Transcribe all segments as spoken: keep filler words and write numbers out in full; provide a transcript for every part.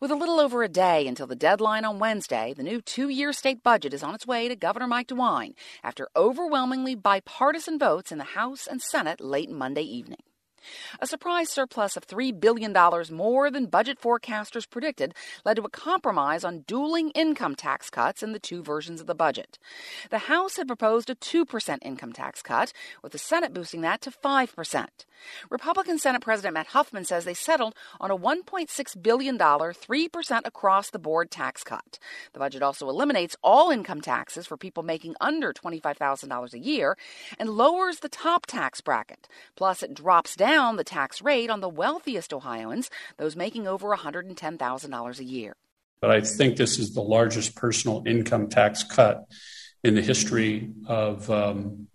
With a little over a day until the deadline on Wednesday, the new two-year state budget is on its way to Governor Mike DeWine after overwhelmingly bipartisan votes in the House and Senate late Monday evening. A surprise surplus of three billion dollars more than budget forecasters predicted led to a compromise on dueling income tax cuts in the two versions of the budget. The House had proposed a two percent income tax cut, with the Senate boosting that to five percent. Republican Senate President Matt Huffman says they settled on a one point six billion dollars, three percent across-the-board tax cut. The budget also eliminates all income taxes for people making under twenty-five thousand dollars a year and lowers the top tax bracket. Plus, it drops down Down the tax rate on the wealthiest Ohioans, those making over one hundred ten thousand dollars a year. But I think this is the largest personal income tax cut in the history of um,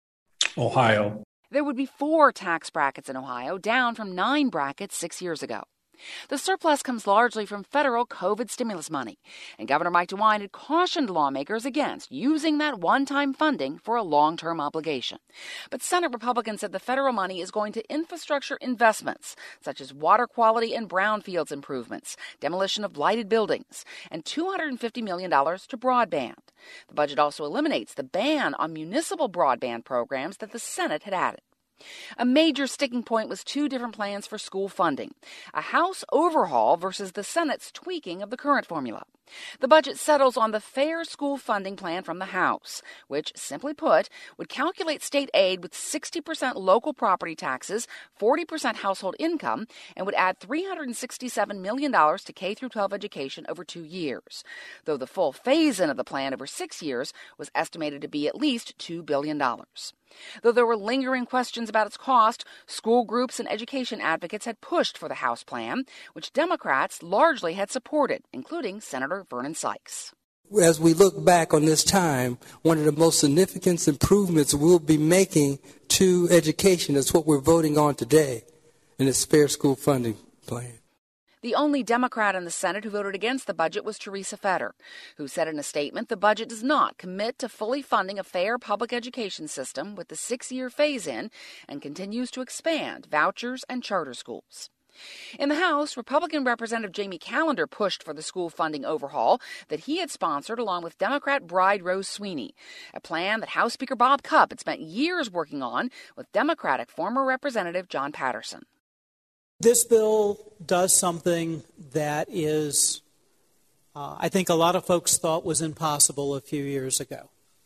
Ohio. There would be four tax brackets in Ohio, down from nine brackets six years ago. The surplus comes largely from federal COVID stimulus money, and Governor Mike DeWine had cautioned lawmakers against using that one-time funding for a long-term obligation. But Senate Republicans said the federal money is going to infrastructure investments, such as water quality and brownfields improvements, demolition of blighted buildings, and two hundred fifty million dollars to broadband. The budget also eliminates the ban on municipal broadband programs that the Senate had added. A major sticking point was two different plans for school funding, a House overhaul versus the Senate's tweaking of the current formula. The budget settles on the fair school funding plan from the House, which, simply put, would calculate state aid with sixty percent local property taxes, forty percent household income, and would add three hundred sixty-seven million dollars to K through twelve education over two years, though the full phase-in of the plan over six years was estimated to be at least two billion dollars. Though there were lingering questions about its cost, school groups and education advocates had pushed for the House plan, which Democrats largely had supported, including Senator Vernon Sykes. As we look back on this time, one of the most significant improvements we'll be making to education is what we're voting on today in this fair school funding plan. The only Democrat in the Senate who voted against the budget was Teresa Fetter, who said in a statement the budget does not commit to fully funding a fair public education system with the six-year phase-in and continues to expand vouchers and charter schools. In the House, Republican Representative Jamie Callender pushed for the school funding overhaul that he had sponsored along with Democrat Bride Rose Sweeney, a plan that House Speaker Bob Cupp had spent years working on with Democratic former Representative John Patterson. This bill does something that is, uh, I think a lot of folks thought was impossible a few years ago.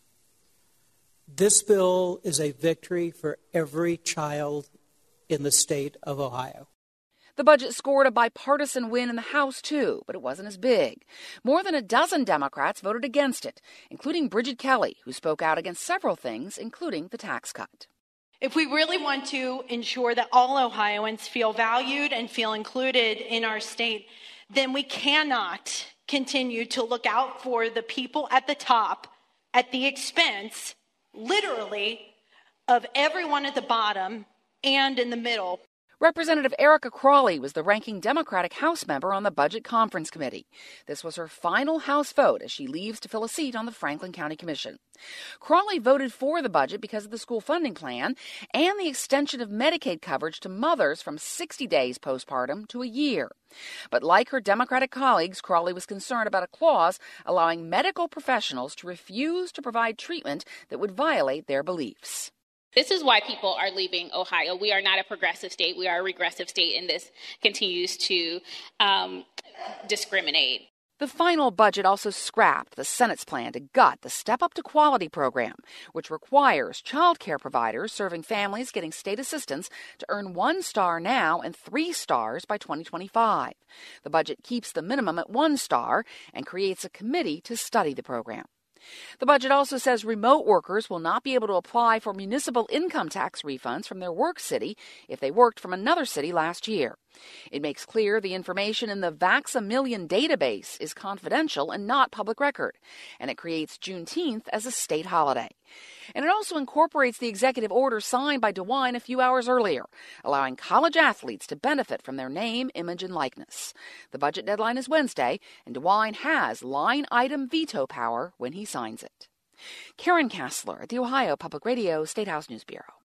This bill is a victory for every child in the state of Ohio. The budget scored a bipartisan win in the House, too, but it wasn't as big. More than a dozen Democrats voted against it, including Bridget Kelly, who spoke out against several things, including the tax cut. If we really want to ensure that all Ohioans feel valued and feel included in our state, then we cannot continue to look out for the people at the top at the expense, literally, of everyone at the bottom and in the middle. Representative Erica Crawley was the ranking Democratic House member on the Budget Conference Committee. This was her final House vote as she leaves to fill a seat on the Franklin County Commission. Crawley voted for the budget because of the school funding plan and the extension of Medicaid coverage to mothers from sixty days postpartum to a year. But like her Democratic colleagues, Crawley was concerned about a clause allowing medical professionals to refuse to provide treatment that would violate their beliefs. This is why people are leaving Ohio. We are not a progressive state. We are a regressive state, and this continues to um, discriminate. The final budget also scrapped the Senate's plan to gut the Step Up to Quality program, which requires child care providers serving families getting state assistance to earn one star now and three stars by twenty twenty-five. The budget keeps the minimum at one star and creates a committee to study the program. The budget also says remote workers will not be able to apply for municipal income tax refunds from their work city if they worked from another city last year. It makes clear the information in the Vax-A-Million database is confidential and not public record, and it creates Juneteenth as a state holiday. And it also incorporates the executive order signed by DeWine a few hours earlier, allowing college athletes to benefit from their name, image, and likeness. The budget deadline is Wednesday, and DeWine has line-item veto power when he signs it. Karen Kassler at the Ohio Public Radio State House News Bureau.